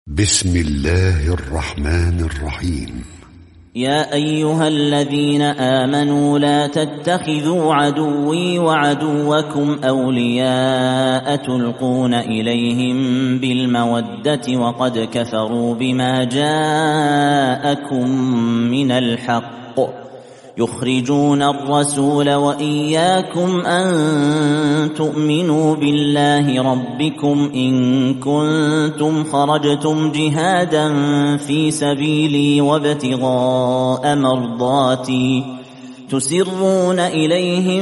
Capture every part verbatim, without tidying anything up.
بسم الله الرحمن الرحيم. يا أيها الذين آمنوا لا تتخذوا عدوي وعدوكم أولياء تلقون إليهم بالمودة وقد كفروا بما جاءكم من الحق يخرجون الرسول وإياكم أن تؤمنوا بالله ربكم إن كنتم خرجتم جهادا في سبيلي وابتغاء مرضاتي تسرون إليهم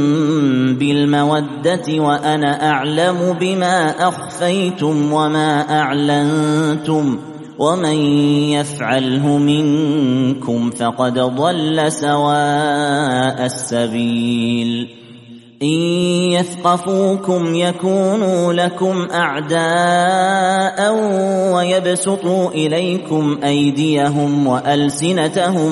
بالمودة وأنا أعلم بما أخفيتم وما أعلنتم ومن يفعله منكم فقد ضل سواء السبيل إن يثقفوكم يكونوا لكم أعداء ويبسطوا إليكم أيديهم وألسنتهم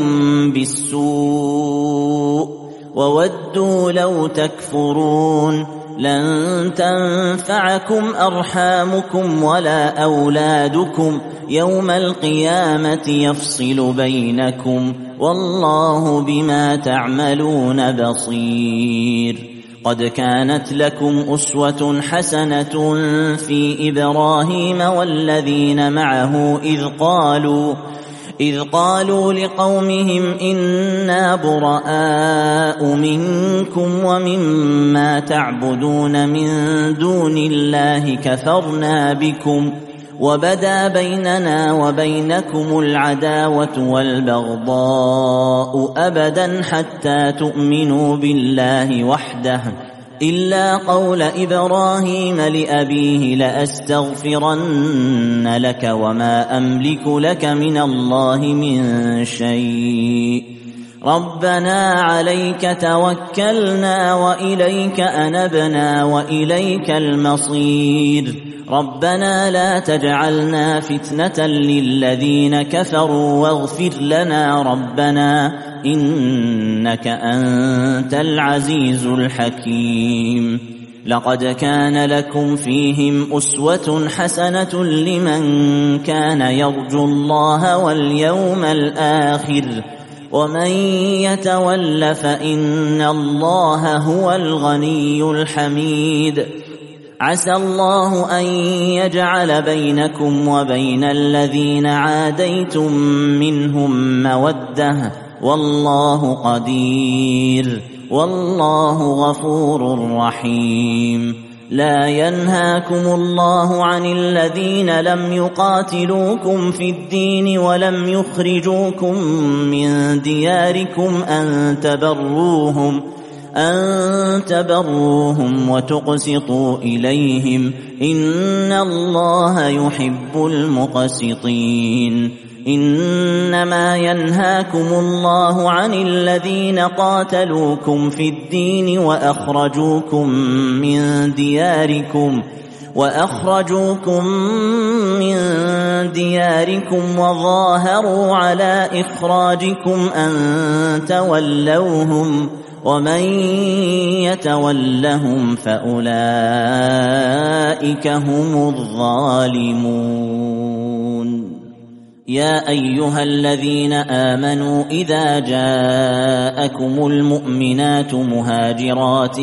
بالسوء وودوا لو تكفرون لن تنفعكم أرحامكم ولا أولادكم يوم القيامة يفصل بينكم والله بما تعملون بصير. قد كانت لكم أسوة حسنة في إبراهيم والذين معه إذ قالوا إذ قالوا لقومهم إنا براء منكم ومما تعبدون من دون الله كفرنا بكم وبدا بيننا وبينكم العداوة والبغضاء أبدا حتى تؤمنوا بالله وحده إلا قول إبراهيم لأبيه لأستغفرن لك وما أملك لك من الله من شيء ربنا عليك توكلنا وإليك أنبنا وإليك المصير ربنا لا تجعلنا فتنة للذين كفروا واغفر لنا ربنا إنك أنت العزيز الحكيم. لقد كان لكم فيهم أسوة حسنة لمن كان يرجو الله واليوم الآخر ومن يتول فإن الله هو الغني الحميد. عسى الله أن يجعل بينكم وبين الذين عاديتم منهم مودة والله قدير والله غفور رحيم. لا ينهاكم الله عن الذين لم يقاتلوكم في الدين ولم يخرجوكم من دياركم أن تبروهم أن تبروهم وتقسطوا إليهم إن الله يحب المقسطين. إنما ينهاكم الله عن الذين قاتلوكم في الدين وأخرجوكم من دياركم وأخرجوكم من دياركم وظاهروا على إخراجكم أن تولوهم ومن يتولهم فأولئك هم الظالمون. يا أيها الذين آمنوا إذا جاءكم المؤمنات مهاجرات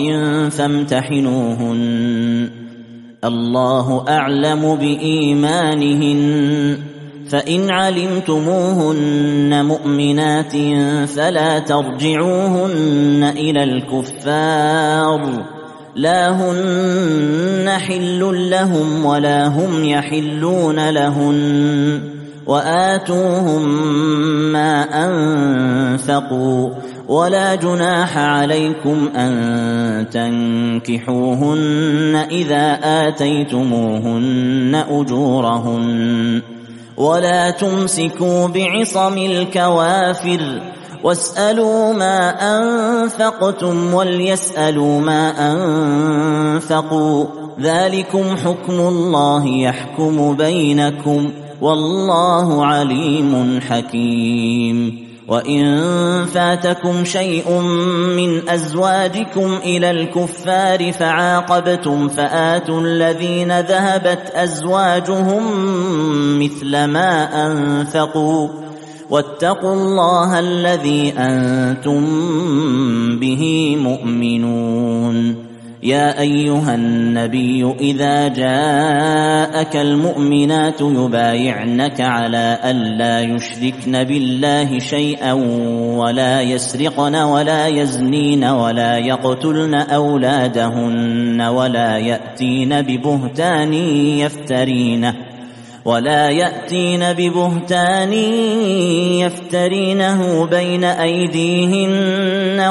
فامتحنوهن الله أعلم بإيمانهن فإن علمتموهن مؤمنات فلا ترجعوهن إلى الكفار لا هن حل لهم ولا هم يحلون لهن وآتوهم ما أنفقوا ولا جناح عليكم أن تنكحوهن إذا آتيتموهن أجورهن ولا تمسكوا بعصم الكوافر واسألوا ما أنفقتم وليسألوا ما أنفقوا ذلكم حكم الله يحكم بينكم والله عليم حكيم. وإن فاتكم شيء من أزواجكم إلى الكفار فعاقبتم فآتوا الذين ذهبت أزواجهم مثل ما أنفقوا واتقوا الله الذي أنتم به مؤمنون. يا أيها النبي إذا جاءك المؤمنات يبايعنك على ألا يشركن بالله شيئا ولا يسرقن ولا يزنين ولا يقتلن أولادهن ولا يأتين ببهتان يفترينه ولا يأتين ببهتان يفترينه بين أيديهن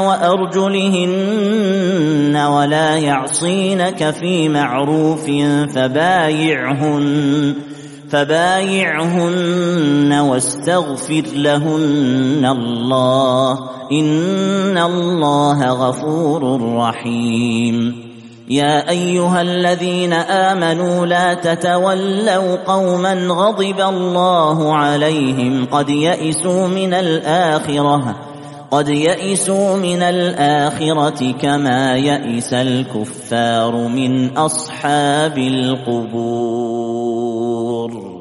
وأرجلهن ولا يعصينك في معروف فبايعهن فبايعهن واستغفر لهن الله إن الله غفور رحيم. يا أيها الذين آمنوا لا تتولوا قوما غضب الله عليهم قد يئسوا من الآخرة قد يئسوا من الآخرة كما يئس الكفار من أصحاب القبور.